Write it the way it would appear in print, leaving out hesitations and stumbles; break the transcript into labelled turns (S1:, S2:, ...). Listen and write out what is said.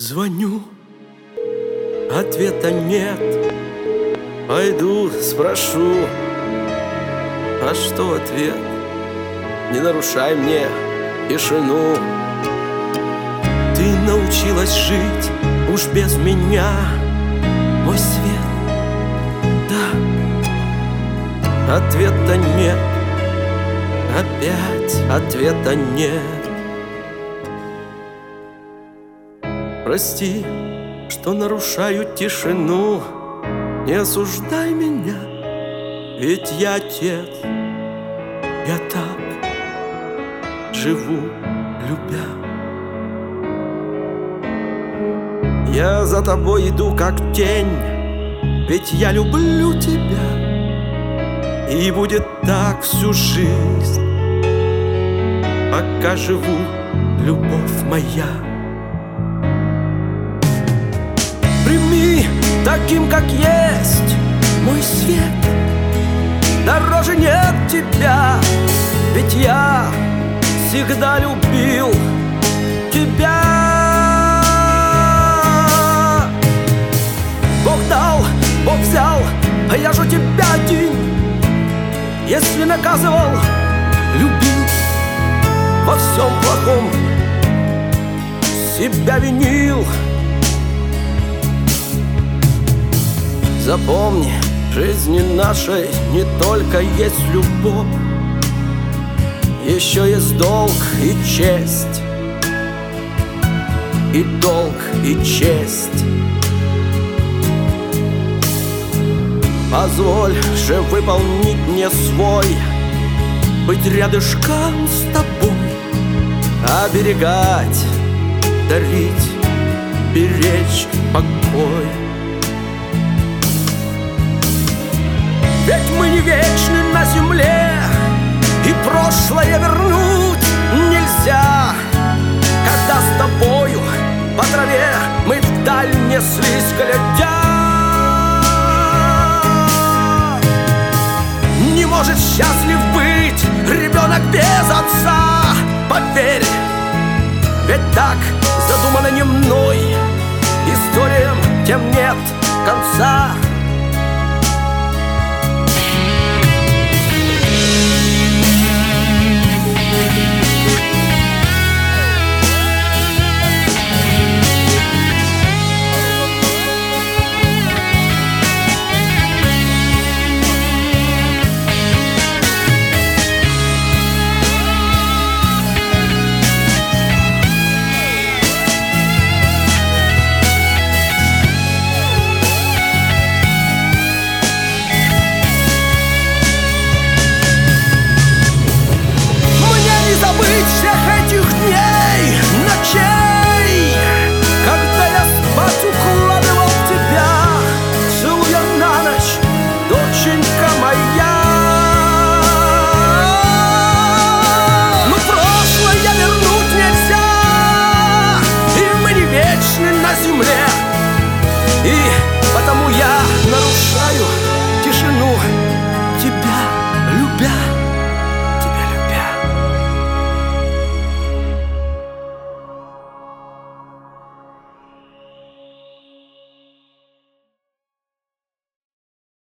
S1: Звоню, ответа нет. Пойду спрошу, а что ответ? Не нарушай мне тишину. Ты научилась жить уж без меня, мой свет, да. Ответа нет, опять ответа нет. Прости, что нарушаю тишину. Не осуждай меня, ведь я отец. Я так живу, любя. Я за тобой иду, как тень, ведь я люблю тебя. И будет так всю жизнь, пока живу, любовь моя. Прими таким, как есть, мой свет. Дороже нет тебя, ведь я всегда любил тебя. Бог дал, Бог взял, а я же тебя один. Если наказывал, любил, во всем плохом себя винил. Запомни, в жизни нашей не только есть любовь, еще есть долг и честь. И долг, и честь. Позволь же выполнить мне свой, быть рядышком с тобой, оберегать, дарить, беречь покой. Ведь мы не вечны на земле, и прошлое вернуть нельзя. Когда с тобою по траве мы вдаль неслись, глядя. Не может счастлив быть ребенок без отца. Поверь, ведь так задумано не мной, историям тем нет конца.